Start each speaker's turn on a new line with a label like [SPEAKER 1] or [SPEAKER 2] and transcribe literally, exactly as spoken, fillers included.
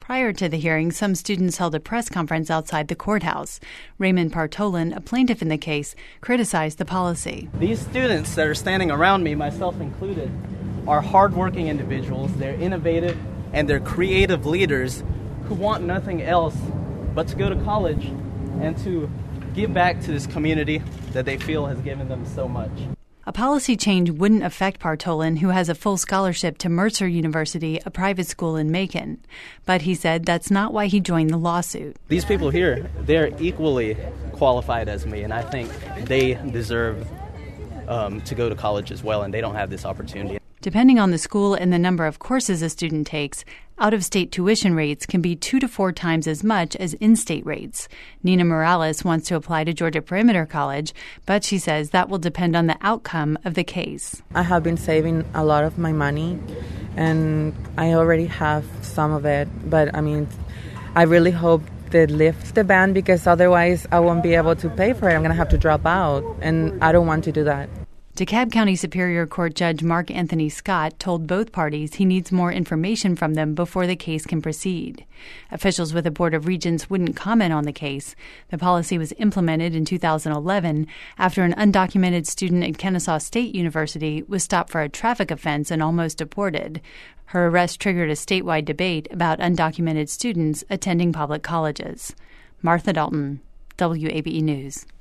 [SPEAKER 1] Prior to the hearing, some students held a press conference outside the courthouse. Raymond Partolin, a plaintiff in the case, criticized the policy.
[SPEAKER 2] These students that are standing around me, myself included, are hardworking individuals. They're innovative and they're creative leaders who want nothing else but to go to college and to give back to this community that they feel has given them so much.
[SPEAKER 1] A policy change wouldn't affect Partolin, who has a full scholarship to Mercer University, a private school in Macon. But he said that's not why he joined the lawsuit.
[SPEAKER 2] These people here, they're equally qualified as me, and I think they deserve um, to go to college as well, and they don't have this opportunity.
[SPEAKER 1] Depending on the school and the number of courses a student takes, out-of-state tuition rates can be two to four times as much as in-state rates. Nina Morales wants to apply to Georgia Perimeter College, but she says that will depend on the outcome of the case.
[SPEAKER 3] I have been saving a lot of my money, and I already have some of it, but I mean, I really hope they lift the ban because otherwise I won't be able to pay for it. I'm going to have to drop out, and I don't want to do that.
[SPEAKER 1] DeKalb County Superior Court Judge Mark Anthony Scott told both parties he needs more information from them before the case can proceed. Officials with the Board of Regents wouldn't comment on the case. The policy was implemented in two thousand eleven after an undocumented student at Kennesaw State University was stopped for a traffic offense and almost deported. Her arrest triggered a statewide debate about undocumented students attending public colleges. Martha Dalton, W A B E News.